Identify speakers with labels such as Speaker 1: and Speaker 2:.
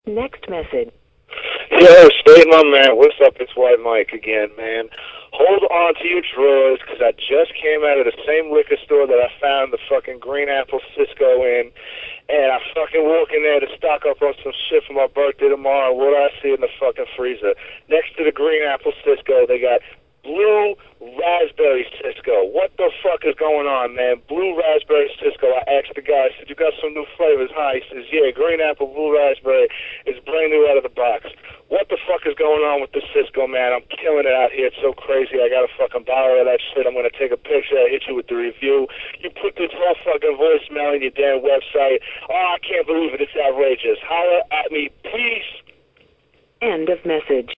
Speaker 1: Next message.
Speaker 2: Yo, State my man, what's up? It's White Mike again, man. Hold on to your drawers, because I just came out of the same liquor store that I found the fucking Green Apple Cisco in, and I fucking walk in there to stock up on some shit for my birthday tomorrow. What do I see in the fucking freezer? Next to the Green Apple Cisco, they got Blue Raspberry Cisco. What the fuck is going on, man? Blue Raspberry Cisco. I asked the guy, I said, you got some new flavors, huh? He says, yeah, Green Apple, Blue Raspberry. It's brand new out of the box. What the fuck is going on with the Cisco, man? I'm killing it out here. It's so crazy. I got a fucking bottle of that shit. I'm going to take a picture. I'll hit you with the review. You put this whole fucking voicemail in your damn website. Oh, I can't believe it. It's outrageous. Holler at me. Peace.
Speaker 1: End of message.